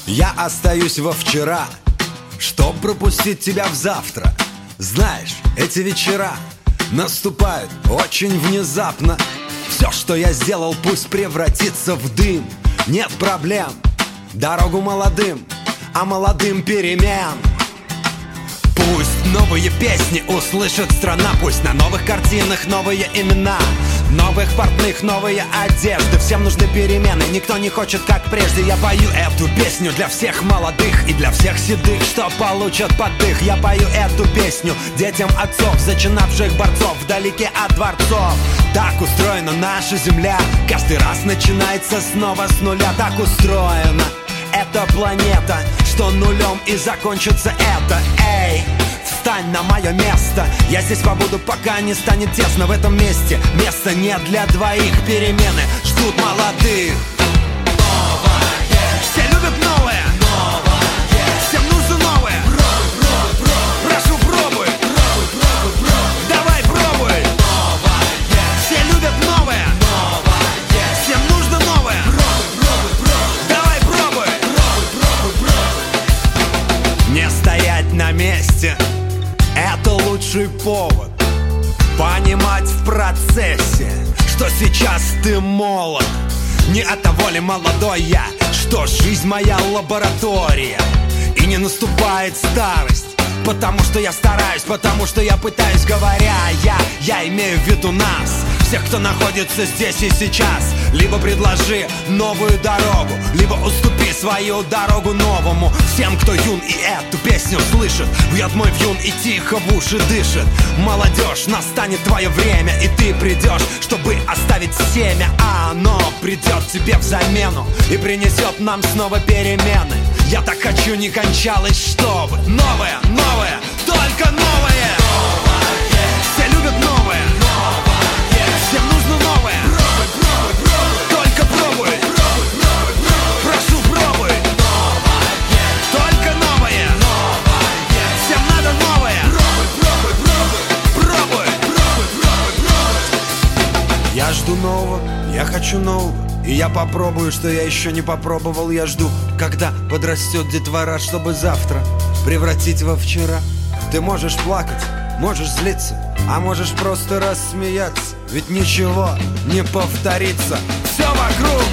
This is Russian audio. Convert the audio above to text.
Я остаюсь во вчера, чтоб пропустить тебя в завтра. Знаешь, эти вечера наступают очень внезапно. Все, что я сделал, пусть превратится в дым. Нет проблем, дорогу молодым, а молодым перемен. Пусть новые песни услышит страна, пусть на новых картинах новые имена, новых портных новые одежды. Всем нужны перемены, никто не хочет как прежде. Я пою эту песню для всех молодых и для всех седых, что получат подых. Я пою эту песню детям отцов, зачинавших борцов вдалеке от дворцов. Так устроена наша земля, каждый раз начинается снова с нуля. Так устроена эта планета, что нулем и закончится это. Эй, встань на мое место, я здесь побуду, пока не станет тесно. В этом месте место не для двоих, перемены ждут молодых. Все любят новое, всем нужно новое. Прошу, пробуй, давай пробуй. Все любят новое, всем нужно новое. Давай пробуй. Не стоять на месте — это лучший повод понимать в процессе, что сейчас ты молод. Не от того ли молодой я, что жизнь моя лаборатория, и не наступает старость, потому что я стараюсь, потому что я пытаюсь. Говоря я имею в виду нас, всех, кто находится здесь и сейчас. Либо предложи новую дорогу, либо уступи свою дорогу новому. Всем, кто юн и эту песню слышит, бьет мой вьюн и тихо в уши дышит. Молодежь, настанет твое время, и ты придешь, чтобы оставить семя. А оно придет тебе в замену и принесет нам снова перемены. Я так хочу, не кончалось, чтобы новое, новое, только новое. Все любят новое, всем нужно новое. Только пробуй, прошу, пробуй. Только новое, всем надо новое. Пробуй. Я жду нового, я хочу нового, и я попробую, что я еще не попробовал. Я жду, когда подрастет детвора, чтобы завтра превратить во вчера. Ты можешь плакать, можешь злиться, а можешь просто рассмеяться, ведь ничего не повторится. Все вокруг